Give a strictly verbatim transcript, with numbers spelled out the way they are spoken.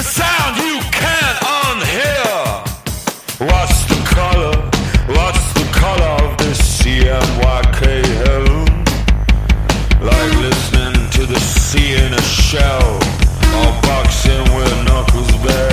sound you can't unhear. What's the color? What's the color of this C M Y K hell? Like listening to the sea in a shell, or boxing with knuckles bare.